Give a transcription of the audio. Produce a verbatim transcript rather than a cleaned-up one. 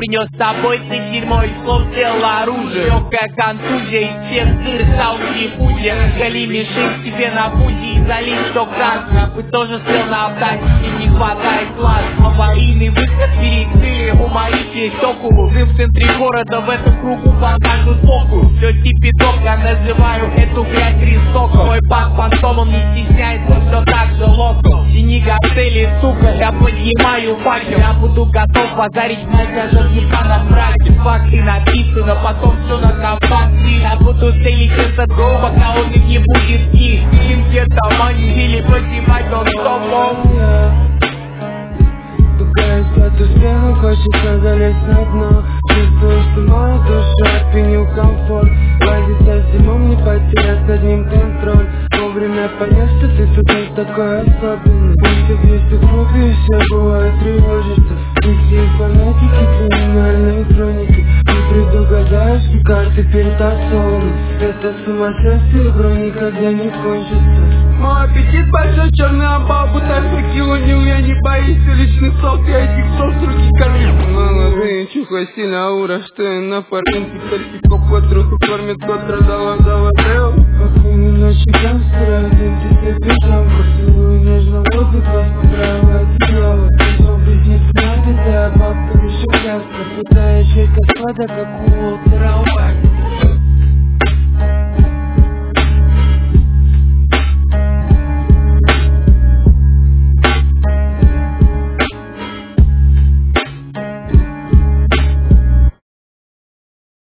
принес с собой ты дерьмо и слов сделал оружие. Легкая контузия из всех дыр, сауди и пузи. Галими шесть тебе на пути и залить сто красных. Вы тоже сел на автоке, не хватает глаз. Аварийный выход перекрыли, уморите току. Вы в центре города, в этом кругу покажут боку. Все типи-топ, я называю эту грязь рисоком. Мой пак фантом, он не стесняется, все так же локал. Синий гастели, сука, я поднимаю факел. Я буду готов базарить на газовника на браке. Факты написано, потом все на компакте. Я буду стелить этот гол, пока он их не будет их. Им где-то мани или поднимать он стопом. Пугаюсь под успехом, хочется залезть на дно. Чувствую, что моя душа пеню комфорт. Лазить со зимом, не потерять над ним контроль. Вовремя понять, что ты тут не такой особенный. Пусть вместе в группе все бывает тревожится. Все фанатики, криминальные хроники. Не предугадаешь, карты перетасованы. Это сумасшествие, игру никогда не кончится. Мой аппетит большой, черный амбал, будто факел не я не боюсь личных слов, я этих слов с руки кормлю. Молодые, чухай сильно аура, что я на фарминке, только коп подруг и кормит кот, продала заводел. Спокойной ночи, гангстер, один ты себе пижамку, целую нежно воздух, вас устраивает дело. Пришел близнец надо, да, бабка еще гастро, пытая чей господа, как у Уолтера Уайта.